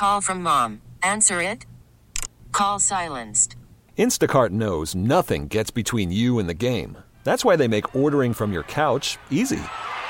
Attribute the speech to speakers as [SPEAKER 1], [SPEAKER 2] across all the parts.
[SPEAKER 1] Call from mom. Answer it. Call silenced.
[SPEAKER 2] Instacart knows nothing gets between you and the game. That's why they make ordering from your couch easy.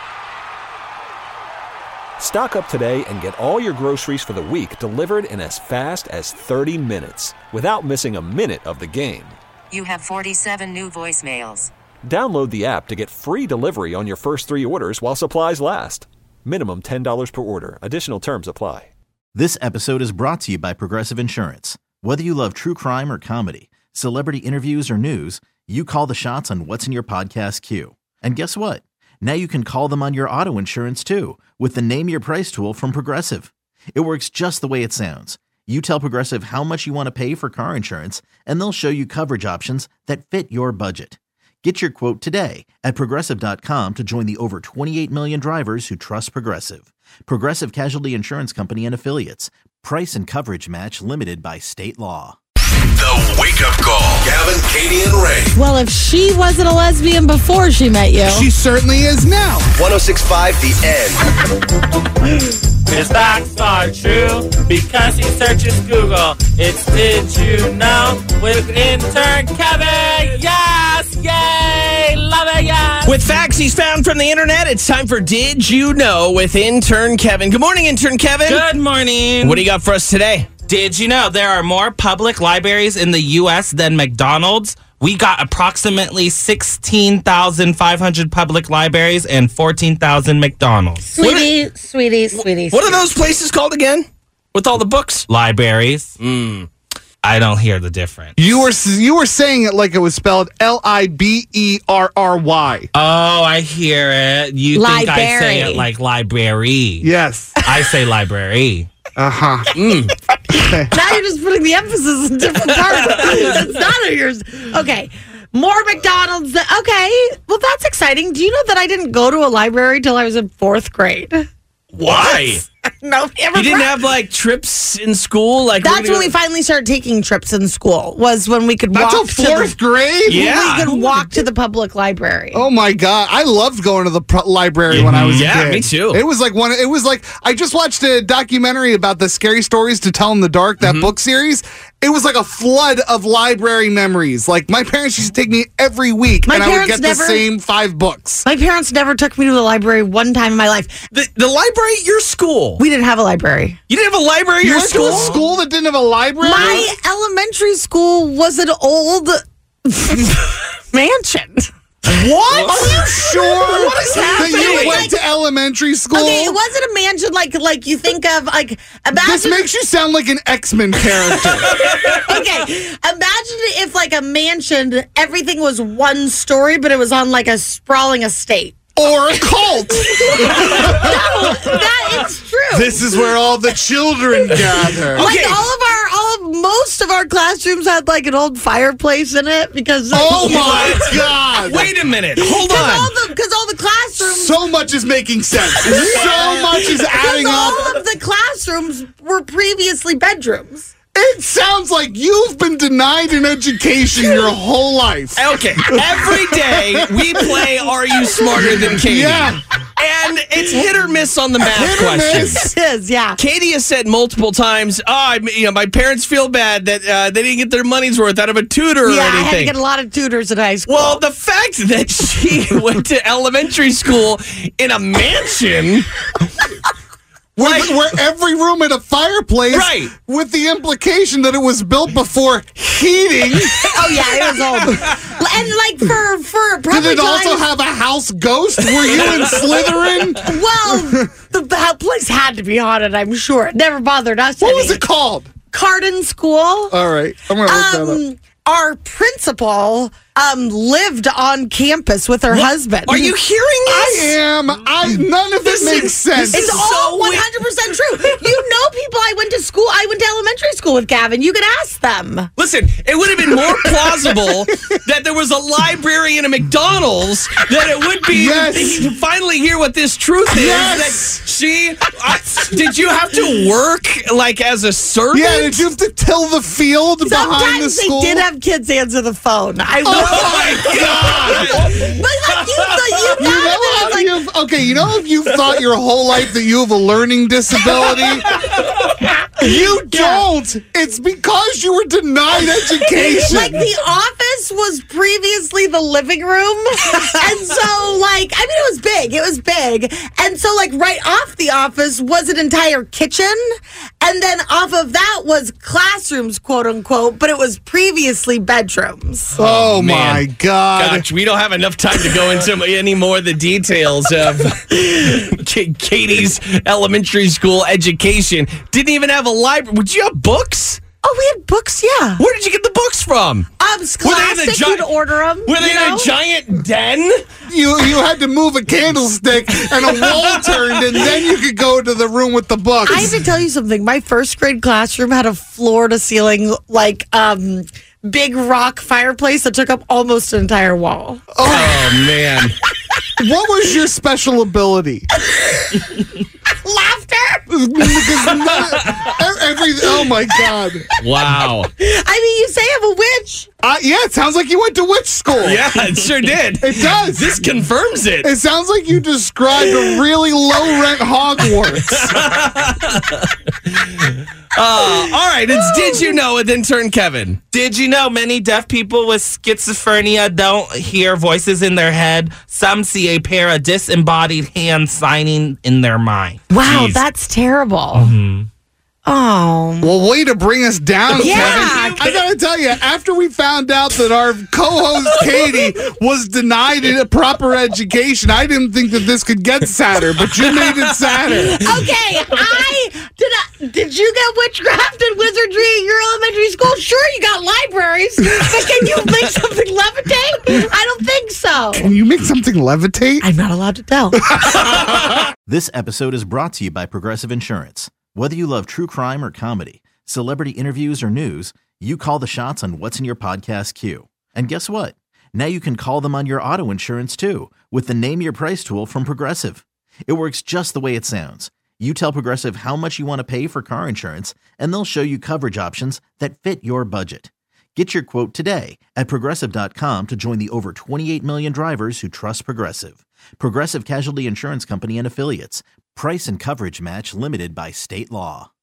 [SPEAKER 2] Stock up today and get all your groceries for the week delivered in as fast as 30 minutes without missing a minute of the game.
[SPEAKER 1] You have 47 new voicemails.
[SPEAKER 2] Download the app to get free delivery on your first 3 orders while supplies last. Minimum $10 per order. Additional terms apply.
[SPEAKER 3] This episode is brought to you by Progressive Insurance. Whether you love true crime or comedy, celebrity interviews or news, you call the shots on what's in your podcast queue. And guess what? Now you can call them on your auto insurance too with the Name Your Price tool from Progressive. It works just the way it sounds. You tell Progressive how much you want to pay for car insurance, and they'll show you coverage options that fit your budget. Get your quote today at Progressive.com to join the over 28 million drivers who trust Progressive. Progressive Casualty Insurance Company and Affiliates. Price and coverage match limited by state law.
[SPEAKER 4] The Wake Up Call. Gavin, Katie, and Ray.
[SPEAKER 5] Well, if she wasn't a lesbian before she met you.
[SPEAKER 6] She certainly is now.
[SPEAKER 4] 106.5 The End.
[SPEAKER 7] His facts are true because he searches Google. It's Did You Know with intern Kevin. Yes, yay, love it, yes.
[SPEAKER 6] With facts he's found from the internet, it's time for Did You Know with intern Kevin. Good morning, intern Kevin.
[SPEAKER 7] Good morning.
[SPEAKER 6] What do you got for us today?
[SPEAKER 7] Did you know there are more public libraries in the U.S. than McDonald's? We got approximately 16,500 public libraries and 14,000 McDonald's.
[SPEAKER 5] Sweetie.
[SPEAKER 6] What are those places called again? With all the books?
[SPEAKER 7] Libraries. I don't hear the difference.
[SPEAKER 8] You were saying it like it was spelled Liberry.
[SPEAKER 7] Oh, I hear it. You think I say it like library.
[SPEAKER 8] Yes.
[SPEAKER 7] I say library.
[SPEAKER 8] Uh-huh.
[SPEAKER 5] Now you're just putting the emphasis in different parts. That's not yours. Okay. More McDonald's. Okay. Well, that's exciting. Do you know that I didn't go to a library till I was in 4th grade?
[SPEAKER 6] Why?
[SPEAKER 5] No,
[SPEAKER 6] you didn't have like trips in school?
[SPEAKER 5] That's when we finally started taking trips in school. Was when we could walk
[SPEAKER 8] to 4th grade?
[SPEAKER 6] Yeah.
[SPEAKER 5] We could walk to the public library.
[SPEAKER 8] Oh my God. I loved going to the library when I was a kid.
[SPEAKER 6] Yeah, me too.
[SPEAKER 8] It was like I just watched a documentary about the Scary Stories to Tell in the Dark, that book series. It was like a flood of library memories. Like my parents used to take me every week and I would get the same 5 books.
[SPEAKER 5] My parents never took me to the library one time in my life.
[SPEAKER 6] The library at your school?
[SPEAKER 5] We didn't have a library.
[SPEAKER 6] You didn't have a library at your school?
[SPEAKER 8] You went to a school that didn't have a library?
[SPEAKER 5] My elementary school was an old mansion.
[SPEAKER 8] What? Are you sure?
[SPEAKER 6] What is happening?
[SPEAKER 8] That you went to elementary school?
[SPEAKER 5] Okay, it wasn't a mansion like you think of. Like, imagine.
[SPEAKER 8] This makes you sound like an X-Men character.
[SPEAKER 5] Okay, imagine if like a mansion, everything was one story, but it was on like a sprawling estate.
[SPEAKER 8] Or a cult.
[SPEAKER 5] No, that is true.
[SPEAKER 8] This is where all the children gather.
[SPEAKER 5] Like most of our classrooms had like an old fireplace in it because.
[SPEAKER 8] Oh my God!
[SPEAKER 6] Wait a minute. Hold on.
[SPEAKER 5] Because all the classrooms.
[SPEAKER 8] So much is making sense. So much is adding up.
[SPEAKER 5] All of the classrooms were previously bedrooms.
[SPEAKER 8] It sounds like you've been denied an education your whole life.
[SPEAKER 6] Okay, every day we play Are You Smarter Than Katie?
[SPEAKER 8] Yeah.
[SPEAKER 6] And it's hit or miss on the math questions.
[SPEAKER 5] It is, yeah.
[SPEAKER 6] Katie has said multiple times, my parents feel bad that they didn't get their money's worth out of a tutor or anything.
[SPEAKER 5] Yeah, I had to get a lot of tutors in high school.
[SPEAKER 6] Well, the fact that she went to elementary school in a mansion...
[SPEAKER 8] Where every room had a fireplace,
[SPEAKER 6] right?
[SPEAKER 8] With the implication that it was built before heating.
[SPEAKER 5] Oh yeah, it was old. And like for probably
[SPEAKER 8] did it also have a house ghost? Were you in Slytherin?
[SPEAKER 5] Well, the place had to be haunted. I'm sure. It never bothered us.
[SPEAKER 8] What was it called?
[SPEAKER 5] Carden School.
[SPEAKER 8] All right, I'm gonna look that up.
[SPEAKER 5] Our principal lived on campus with her husband.
[SPEAKER 6] Are you hearing this?
[SPEAKER 8] I am. None of it makes sense.
[SPEAKER 5] It's all 100% true. You know people I went to elementary school with, Gavin. You could ask them.
[SPEAKER 6] Listen, it would have been more plausible that there was a library and a McDonald's than it would be to finally hear what this truth is.
[SPEAKER 8] Yes.
[SPEAKER 6] That did you have to work like as a servant?
[SPEAKER 8] Yeah, did you have to till the field behind the school?
[SPEAKER 5] Sometimes they did have kids answer the phone.
[SPEAKER 6] Oh my God!
[SPEAKER 8] You know if you've thought your whole life that you have a learning disability? You don't. It's because you were denied education.
[SPEAKER 5] Like the office was previously the living room. And so like, I mean, it was big. It was big. And so like right off the office was an entire kitchen. And then off of that was classrooms, quote unquote, but it was previously bedrooms.
[SPEAKER 8] Oh
[SPEAKER 6] man.
[SPEAKER 8] my God.
[SPEAKER 6] Gosh, we don't have enough time to go into any more of the details of Katie's elementary school education. Didn't even have a library. Would you have books?
[SPEAKER 5] Oh, we had books, yeah.
[SPEAKER 6] Where did you get the books from?
[SPEAKER 5] Scholastic, you'd order them.
[SPEAKER 6] Were they in a giant den?
[SPEAKER 8] You had to move a candlestick and a wall turned, and then you could go to the room with the books.
[SPEAKER 5] I have to tell you something. My first grade classroom had a floor-to-ceiling, like, big rock fireplace that took up almost an entire wall.
[SPEAKER 6] Oh man.
[SPEAKER 8] What was your special ability?
[SPEAKER 5] Laughter.
[SPEAKER 8] Oh my God.
[SPEAKER 6] Wow.
[SPEAKER 5] I mean, you say I'm a witch.
[SPEAKER 8] Yeah, it sounds like you went to witch school.
[SPEAKER 6] Yeah, it sure did.
[SPEAKER 8] It does.
[SPEAKER 6] This confirms it.
[SPEAKER 8] It sounds like you described a really low-rent Hogwarts.
[SPEAKER 6] All right, it's Did You Know with intern Kevin.
[SPEAKER 7] Did you know many deaf people with schizophrenia don't hear voices in their head? Some see a pair of disembodied hands signing in their mind.
[SPEAKER 5] Wow,
[SPEAKER 7] Jeez.
[SPEAKER 5] that's terrible. Mm-hmm. Oh.
[SPEAKER 8] Well, way to bring us down,
[SPEAKER 5] Yeah.
[SPEAKER 8] Kevin. I gotta tell you, after we found out that our co-host Katie was denied a proper education, I didn't think that this could get sadder, but you made it sadder.
[SPEAKER 5] Okay, did you get witchcraft and wizardry at your elementary school? Sure, you got libraries, but can you make something levitate? I don't think so.
[SPEAKER 8] Can you make something levitate?
[SPEAKER 5] I'm not allowed to tell.
[SPEAKER 3] This episode is brought to you by Progressive Insurance. Whether you love true crime or comedy, celebrity interviews or news, you call the shots on what's in your podcast queue. And guess what? Now you can call them on your auto insurance too with the Name Your Price tool from Progressive. It works just the way it sounds. You tell Progressive how much you want to pay for car insurance, and they'll show you coverage options that fit your budget. Get your quote today at Progressive.com to join the over 28 million drivers who trust Progressive. Progressive Casualty Insurance Company and Affiliates. Price and coverage match limited by state law.